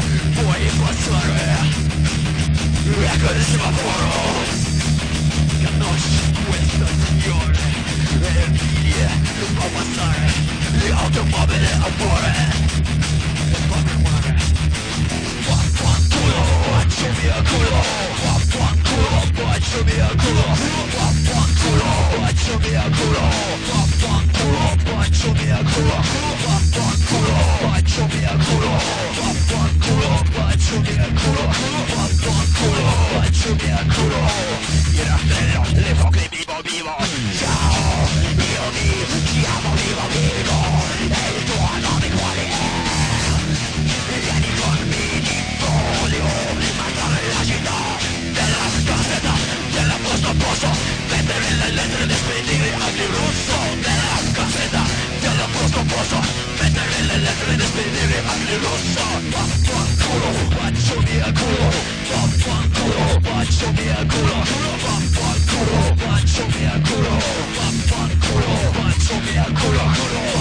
puoi passare. Ecco il semaforo che conosce questa stazione e invidia non può passare. L'automobile a cuore e fa fermare. Vaffanculo, baciami a culo. Vaffanculo, baciami a culo. Vaffanculo, baciami a culo. Vaffanculo, baciami a culo. Vaffanculo, baciami a culo. Vaffanculo, baciami a culo. Vaffanculo, baciami a culo. Io rastrello le foche vivo. Ciao, io mi chiamo vivo. E il tuo nome quale è? Vieni con me, voglio mandare la città della cassetta, della posto, mettere le lettere di spedire anche rosso. Della cassetta, della posto, mettere le lettere di spedire anche rosso. Vaffanculo, baciami a culo. Vaffanculo, baciami a culo. Vaffanculo, baciami a culo. Vaffanculo, baciami a culo.